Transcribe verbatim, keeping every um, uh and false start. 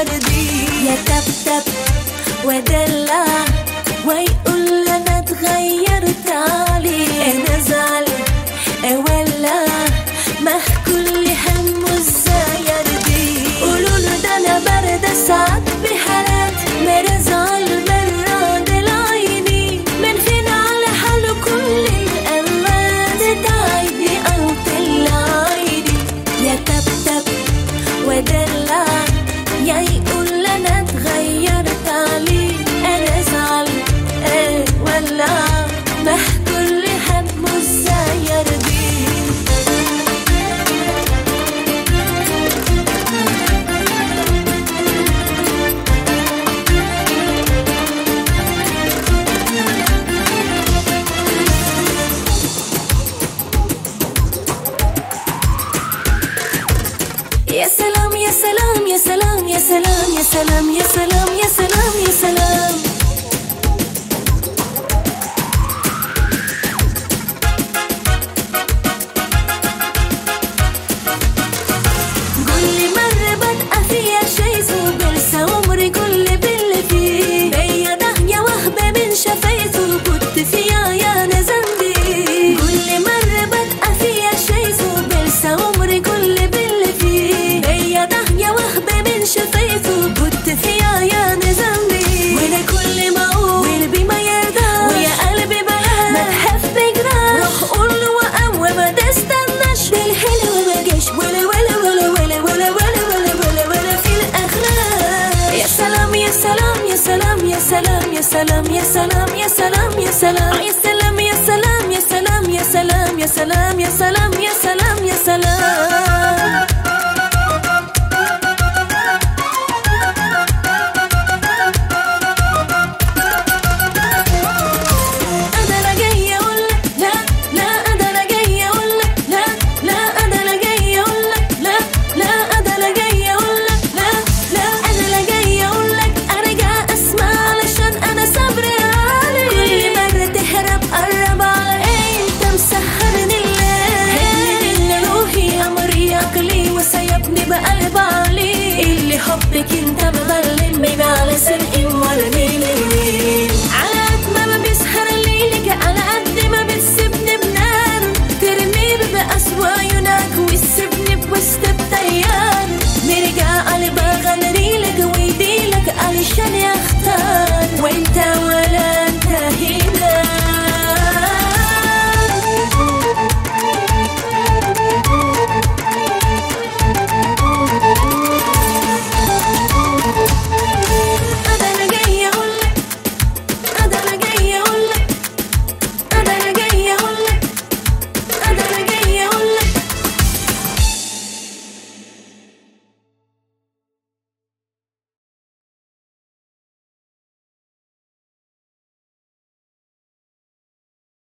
يرضيه، يتبتب ودلع ويقول انا اتغيرت عليه، انا زعل ولا ما كل همه ازاي يرضيه. قولوله ده انا باردة ساعات بحالات، مرة زعل مرة دلع عيني، من فين على حاله كل الأمان، تتعبني أو طلع عيني، يتبتب ودلع يا يقول انا اتغيرت عليه، انا زعل ايه ولا ما كل همه ازاي يرضيه. يا سلام يا سلام يا سلام يا سلام يا سلام يا سلام يا سلام يا سلام. كل مرة ببقى فيها شي وبنسى عمري كل باللي فيه، هي داهية وهبة من شفايفه كنت فيها يا انا ذنبي. كل مرة ببقى فيها شي وبنسى عمري كل باللي فيه، هي داهية وهبة من شفايفه كنت فيها يا انا ذنبي. وانا كل ما اقول قلبي ما يرضاش ويا قلبي بقى ما تحف بجراح، روح قول له وقام وما تستناش، بالحلو ما جاش ولا ولا ولا ولا ولا ولا ولا ولا ولا في الاخلاق. يا سلام يا سلام يا سلام يا سلام يا سلام يا سلام يا سلام يا سلام يا سلام يا سلام يا سلام يا سلام يا سلام يا سلام يا سلام يا سلام.